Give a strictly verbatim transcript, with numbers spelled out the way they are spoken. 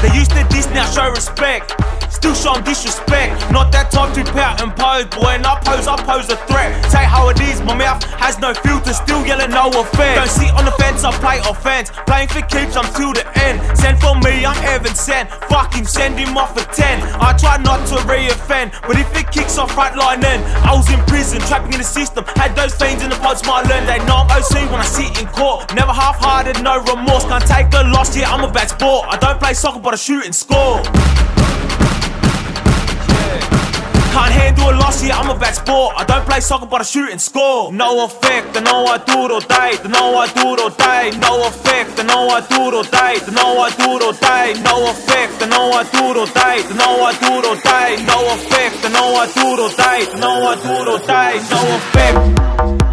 They used to diss, now show respect. Still show 'em disrespect. Not that type to pout and pose, boy. And I pose, I pose a threat. Say how it is, my mouth has no filter. Still yelling no offense. Don't sit on the fence, I play offense. Playing for keeps, I'm till the end. Send for me, I'm heaven sent. Fuck him, send him off a ten. I try not to re-offend, but if it kicks off right line then I was in prison, trapping in the system. Had those fiends in the pods, my learn. They know I'm O C when I sit in court. Never half-hearted, no remorse. Can't take a loss, yeah, I'm a bad sport. I don't play soccer, but I shoot and score. Can't handle a loss, yeah, I'm a bad sport. I don't play soccer, but I shoot and score. No effect, I know I do it all day. I know I do it all day. No effect, I know I do it all day. I know I do it all day. No effect, I know I do it all day. I know I do it all day. No effect, I know I do it all day. I know I do it all day. No effect.